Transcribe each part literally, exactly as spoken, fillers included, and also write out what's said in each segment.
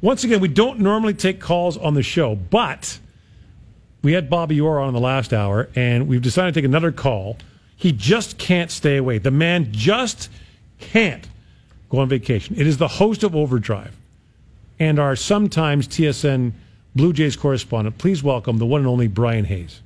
once again, we don't normally take calls on the show, but we had Bobby Orr on in the last hour, and we've decided to take another call. He just can't stay away. The man just can't go on vacation. It is the host of Overdrive and our sometimes T S N Blue Jays correspondent. Please welcome the one and only Brian Hayes.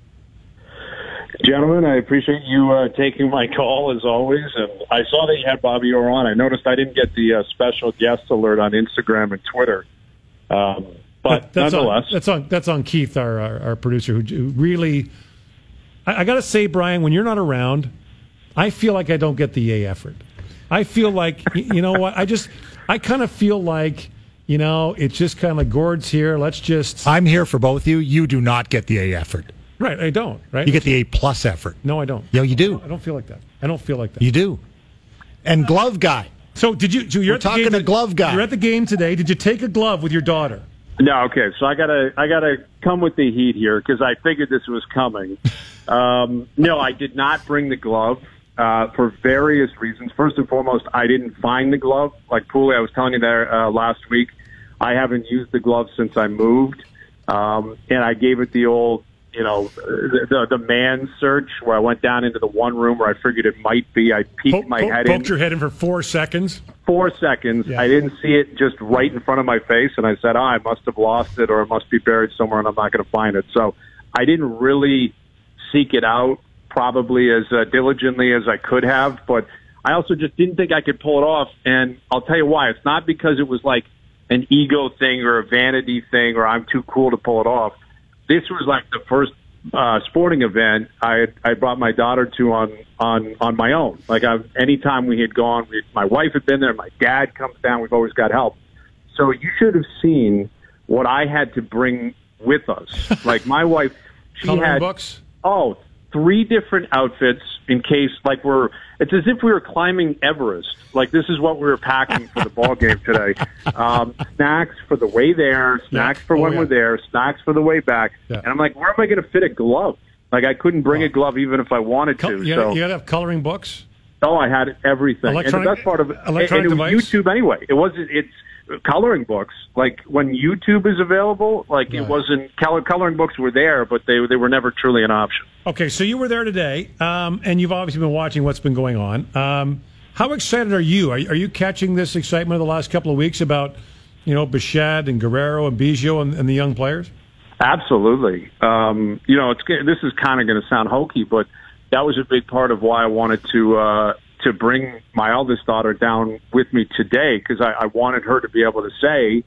Gentlemen, I appreciate you uh, taking my call, as always. And I saw that you had Bobby Orr on. I noticed I didn't get the uh, special guest alert on Instagram and Twitter. Um, but that's nonetheless. On, that's, on, that's on Keith, our, our, our producer, who, who really... I, I got to say, Brian, when you're not around, I feel like I don't get the A effort. I feel like, you know what, I just... I kind of feel like, you know, it's just kind of like Gord's here, let's just... I'm here for both of you. You do not get the A effort. Right, I don't. Right, you get the A plus effort. No, I don't. Yeah, you do. I don't feel like that. I don't feel like that. You do. And glove guy. So did you? So you're We're at the talking game, to glove guy. You're at the game today. Did you take a glove with your daughter? No, okay. So I gotta, I gotta come with the heat here because I figured this was coming. um, no, I did not bring the glove uh, for various reasons. First and foremost, I didn't find the glove. Like Pooley, I was telling you there uh, last week, I haven't used the glove since I moved, um, and I gave it the old. You know, the, the the man search where I went down into the one room where I figured it might be. I peeked Poke, my poke, head poked in. Poked your head in for four seconds? Four seconds. Yeah. I didn't see it just right in front of my face, and I said, oh, I must have lost it or it must be buried somewhere, and I'm not going to find it. So I didn't really seek it out probably as uh, diligently as I could have, but I also just didn't think I could pull it off, and I'll tell you why. It's not because it was like an ego thing or a vanity thing or I'm too cool to pull it off. This was like the first uh, sporting event I I brought my daughter to on on on my own. Like I've, anytime we had gone, we, my wife had been there. My dad comes down. We've always got help. So you should have seen what I had to bring with us. Like my wife, she Coloring had books. Oh, three different outfits in case, like we're, it's as if we were climbing Everest. Like this is what we were packing for the ball game today. Um, snacks for the way there, snacks Yeah. for Oh, when yeah. we're there, snacks for the way back. Yeah. And I'm like, where am I going to fit a glove? Like I couldn't bring Oh. a glove even if I wanted Col- to. you, so gotta, you gotta have coloring books. oh, I had everything. Electronic- and the best part of it, electronic and it was device? YouTube anyway. It wasn't. It's coloring books. Like when YouTube is available, like Right. it wasn't. Color, coloring books were there, but they they were never truly an option. Okay, so you were there today, um, and you've obviously been watching what's been going on. Um, how excited are you? Are, are you catching this excitement of the last couple of weeks about, you know, Bichette and Guerrero and Biggio and, and the young players? Absolutely. Um, you know, it's this is kind of going to sound hokey, but that was a big part of why I wanted to uh, to bring my eldest daughter down with me today because I, I wanted her to be able to say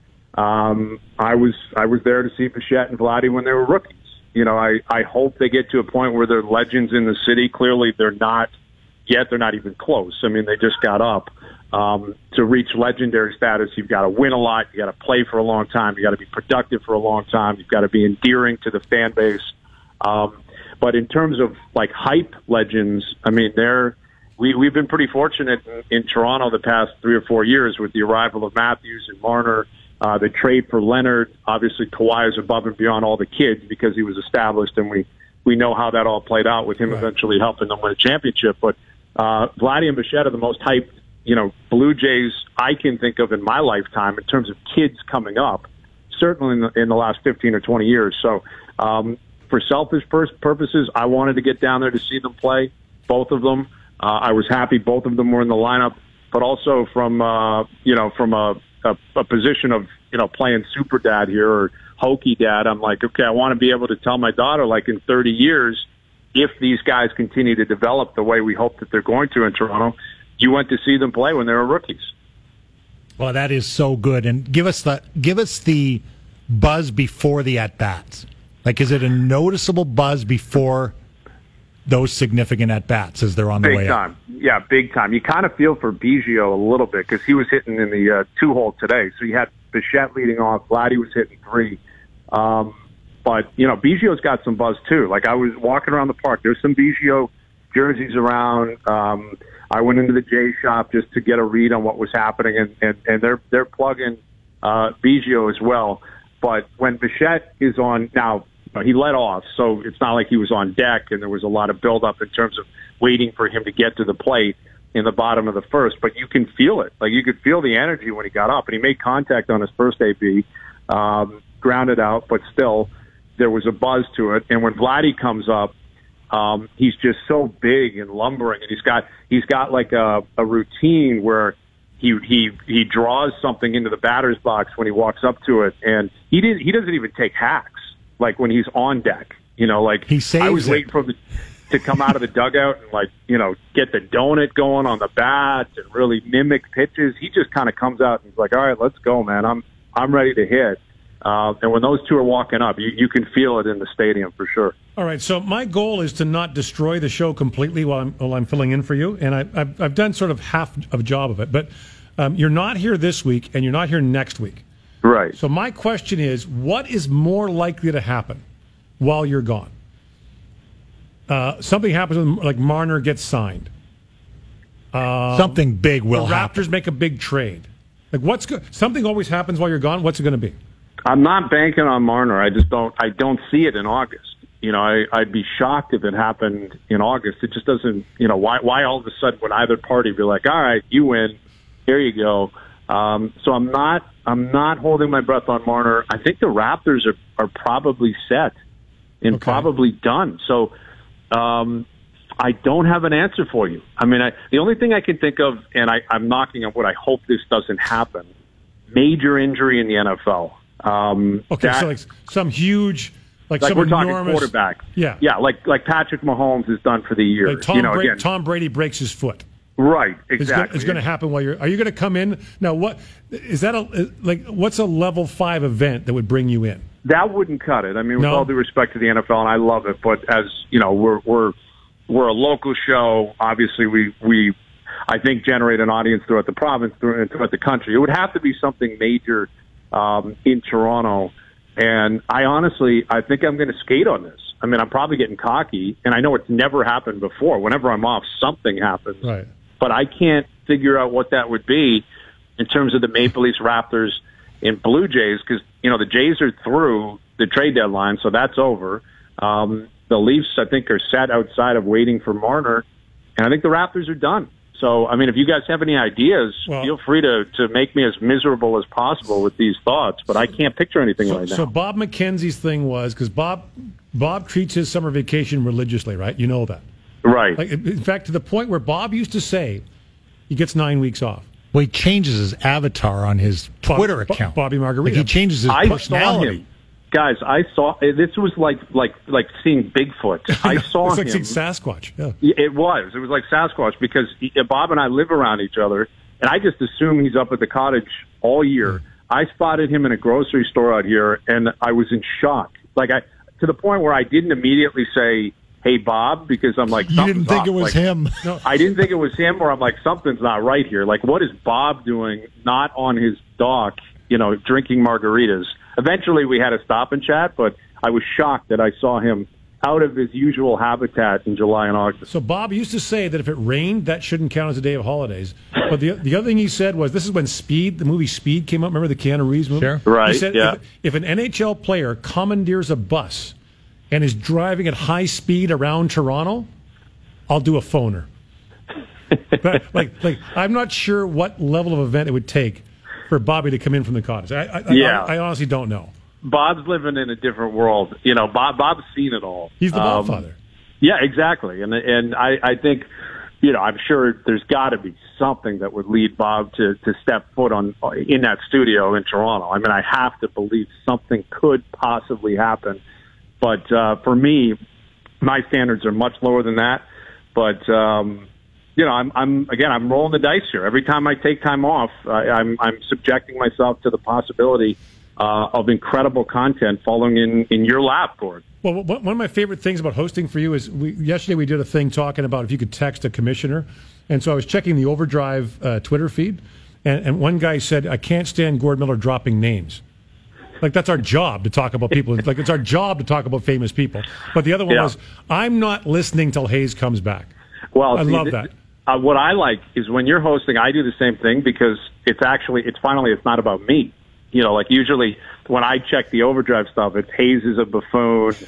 um, I was I was there to see Bichette and Vladdy when they were rookies. You know, I, I hope they get to a point where they're legends in the city. Clearly, they're not yet. They're not even close. I mean, they just got up. Um, to reach legendary status, you've got to win a lot. You got to play for a long time. You got to be productive for a long time. You've got to be endearing to the fan base. Um, but in terms of like hype legends, I mean, they're we we've been pretty fortunate in, in Toronto the past three or four years with the arrival of Matthews and Marner. Uh, the trade for Leonard, obviously Kawhi is above and beyond all the kids because he was established, and we we know how that all played out with him Right. eventually helping them win a championship. But uh, Vladdy and Bichette are the most hyped, you know, Blue Jays I can think of in my lifetime in terms of kids coming up, certainly in the, in the last fifteen or twenty years. So um, for selfish pur- purposes, I wanted to get down there to see them play, both of them. Uh, I was happy both of them were in the lineup, but also from, uh, you know, from a, a, a position of, you know, playing super dad here or hokey dad, I'm like, okay, I want to be able to tell my daughter, like in thirty years, if these guys continue to develop the way we hope that they're going to in Toronto, you went to see them play when they were rookies. Well, that is so good. And give us the give us the buzz before the at bats. Like, is it a noticeable buzz before those significant at bats as they're on the Big way time. up? Yeah, big time. You kind of feel for Biggio a little bit because he was hitting in the uh, two hole today. So you had Bichette leading off. Vladdy was hitting three. Um, but, you know, Biggio's got some buzz too. Like I was walking around the park. There's some Biggio jerseys around. Um, I went into the J shop just to get a read on what was happening, and, and, and they're they're plugging uh, Biggio as well. But when Bichette is on now, he led off, so it's not like he was on deck and there was a lot of buildup in terms of waiting for him to get to the plate. in the bottom of the first, but you can feel it. Like, you could feel the energy when he got up, and he made contact on his first A B, um, grounded out, but still there was a buzz to it. And when Vladdy comes up, um, he's just so big and lumbering, and he's got he's got like a, a routine where he he he draws something into the batter's box when he walks up to it, and he didn't he doesn't even take hacks like when he's on deck. You know, like he saves I was it. waiting for him to, to come out of the dugout and, like, you know, get the donut going on the bat and really mimic pitches. He just kind of comes out and he's like, all right, let's go, man. I'm I'm ready to hit. Uh, and when those two are walking up, you, you can feel it in the stadium for sure. All right, so my goal is to not destroy the show completely while I'm, while I'm filling in for you, and I, I've, I've done sort of half of a job of it. But um, you're not here this week, and you're not here next week. Right. So my question is, what is more likely to happen while you're gone? Uh, something happens, like Marner gets signed. Um, Something big will the Raptors happen. make a big trade. Like, what's go- something always happens while you're gone? What's it going to be? I'm not banking on Marner. I just don't. I don't see it in August. You know, I, I'd be shocked if it happened in August. It just doesn't. You know, why? Why all of a sudden would either party be like, all right, you win, here you go. Um, so I'm not. I'm not holding my breath on Marner. I think the Raptors are are probably set and Okay. probably done. So um, I don't have an answer for you. I mean, I, the only thing I can think of, and I, I'm knocking on wood, I hope this doesn't happen. Major injury in the N F L. Um, Okay, that, so like some huge, like, like some we're talking enormous quarterback. Yeah, yeah, like like Patrick Mahomes is done for the year. Like Tom, you know, Bra- again, Tom Brady breaks his foot. right? It's Exactly. gonna, it's going to happen while you're. Are you going to come in now? What is that? A, like, what's a level five event that would bring you in? That wouldn't cut it. I mean, with No? all due respect to the N F L, and I love it, but as you know, we're we're we're a local show. Obviously, we we I think generate an audience throughout the province, throughout the country. It would have to be something major um, in Toronto. And I honestly, I think I'm going to skate on this. I mean, I'm probably getting cocky, and I know it's never happened before. Whenever I'm off, something happens. Right. But I can't figure out what that would be in terms of the Maple Leafs, Raptors, and Blue Jays, because, you know, the Jays are through the trade deadline, so that's over. Um, the Leafs, I think, are set outside of waiting for Marner, and I think the Raptors are done. So, I mean, if you guys have any ideas, Well, feel free to, to make me as miserable as possible with these thoughts, but I can't picture anything So, right now. so Bob McKenzie's thing was, because Bob Bob treats his summer vacation religiously, right? You know that. Right. Like, in fact, to the point where Bob used to say he gets nine weeks off. Well, he changes his avatar on his Twitter Bob- account. Bobby Margarita. Like, he changes his I saw personality. him. Guys, I saw this was like like like seeing Bigfoot. I saw it's like him. seeing Sasquatch. Yeah. It was. It was like Sasquatch because he, Bob and I live around each other, and I just assume he's up at the cottage all year. I spotted him in a grocery store out here, and I was in shock. Like I, to the point where I didn't immediately say, "Hey, Bob," because I'm like, You didn't something's think off. it was Like, him. No. I didn't think it was him, or I'm like, something's not right here. Like, what is Bob doing not on his dock, you know, drinking margaritas? Eventually, we had a stop and chat, but I was shocked that I saw him out of his usual habitat in July and August. So Bob used to say that if it rained, that shouldn't count as a day of holidays. But the the other thing he said was, this is when Speed, the movie Speed, came out. Remember the Keanu Reeves movie? Sure. Right, He said yeah. if, if an N H L player commandeers a bus and is driving at high speed around Toronto, I'll do a phoner. But, like, like I'm not sure what level of event it would take for Bobby to come in from the cottage. I, I, Yeah. I, I honestly don't know. Bob's living in a different world. You know, Bob Bob's seen it all. He's the Um, Godfather. Yeah, exactly. And and I, I think, you know, I'm sure there's got to be something that would lead Bob to, to step foot on in that studio in Toronto. I mean, I have to believe something could possibly happen. But uh, for me, my standards are much lower than that. But um, you know, I'm, I'm again, I'm rolling the dice here. Every time I take time off, I, I'm, I'm subjecting myself to the possibility uh, of incredible content falling in, in your lap, Gord. Well, one of my favorite things about hosting for you is we, yesterday we did a thing talking about if you could text a commissioner. And so I was checking the Overdrive uh, Twitter feed, and, and one guy said, I can't stand Gord Miller dropping names. Like, that's our job to talk about people. Like, it's our job to talk about famous people. But the other one Yeah. was, I'm not listening till Hayes comes back. Well, I see, love th- that. Uh, what I like is when you're hosting, I do the same thing because it's actually, it's finally, it's not about me. You know, like usually when I check the Overdrive stuff, it's Hayes is a buffoon.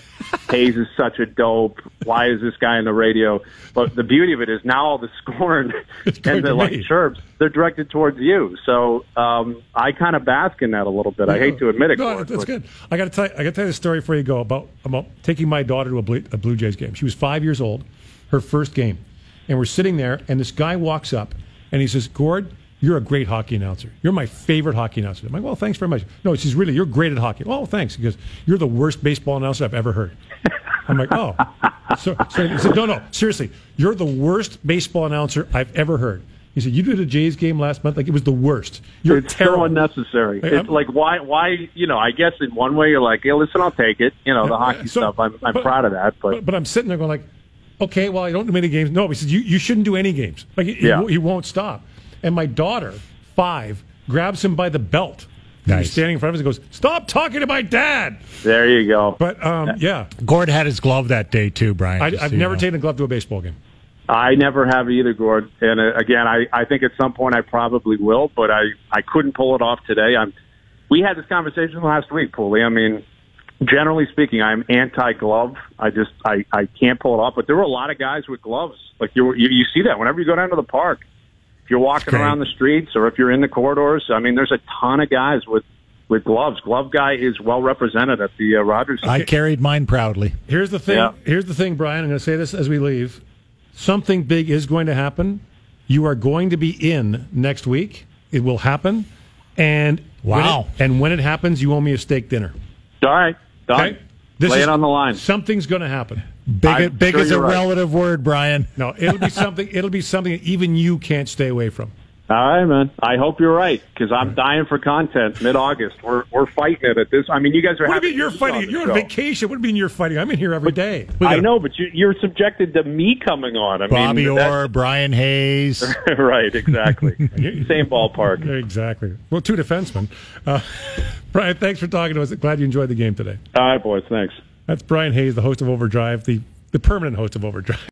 Hayes is such a dope. Why is this guy on the radio? But the beauty of it is now all the scorn and the like chirps, they're directed towards you. So um, I kind of bask in that a little bit. I hate to admit it. No, Gord, that's but- good. I got to tell you, I got to tell you the story before you go about about taking my daughter to a Blue, a Blue Jays game. She was five years old, her first game, and we're sitting there, and this guy walks up and he says, "Gord, you're a great hockey announcer. You're my favorite hockey announcer." I'm like, "Well, thanks very much." No, he says, "Really, you're great at hockey." "Oh, thanks." He goes, "You're the worst baseball announcer I've ever heard." I'm like, "Oh." So, so he said, "No, no, seriously, you're the worst baseball announcer I've ever heard." He said, "You did a Jays game last month, like it was the worst. You're it's terrible." so unnecessary. Hey, it's I'm- like why, why? You know, I guess in one way you're like, "Yeah, listen, I'll take it." You know, the hockey So- stuff. I'm, I'm but- proud of that, but, but but I'm sitting there going like, "Okay, well, I don't do many games." No, he says, "You you shouldn't do any games." Like he, Yeah. he, he won't stop. And my daughter, five, grabs him by the belt. Nice. He's standing in front of us and goes, "Stop talking to my dad." there you go. But um, yeah, Gord had his glove that day too, Brian. I, just I've so you never know. taken a glove to a baseball game. I never have either, Gord. And uh, again, I, I think at some point I probably will, but I, I couldn't pull it off today. I'm. We had this conversation last week, Paulie. I mean, generally speaking, I'm anti-glove. I just I, I can't pull it off. But there were a lot of guys with gloves. Like you, you, you see that whenever you go down to the park. If you're walking great. around the streets or if you're in the corridors, I mean, there's a ton of guys with, with gloves. Glove guy is well represented at the uh, Rogers. I carried mine proudly. Here's the thing. Yeah. Here's the thing, Brian. I'm going to say this as we leave. Something big is going to happen. You are going to be in next week. It will happen. And when Wow. it, and when it happens, you owe me a steak dinner. All right, done. Okay? This Lay is- it on the line. Something's going to happen. Big, I'm big sure is a you're right. relative word, Brian. No, it'll be something. It'll be something that even you can't stay away from. All right, man. I hope you're right because I'm dying for content. Mid-August, we're we're fighting it at this. I mean, you guys are. What do you having mean you're this fighting? on it? the You're on show. vacation. What do you mean you're fighting? I'm in here every day. We I gotta- know, but you, you're subjected to me coming on. I Bobby mean, Orr, Brian Hayes. that's- right? Exactly. Same ballpark. Exactly. Well, two defensemen. Uh, Brian, thanks for talking to us. Glad you enjoyed the game today. All right, boys. Thanks. That's Brian Hayes, the host of Overdrive, the, the permanent host of Overdrive.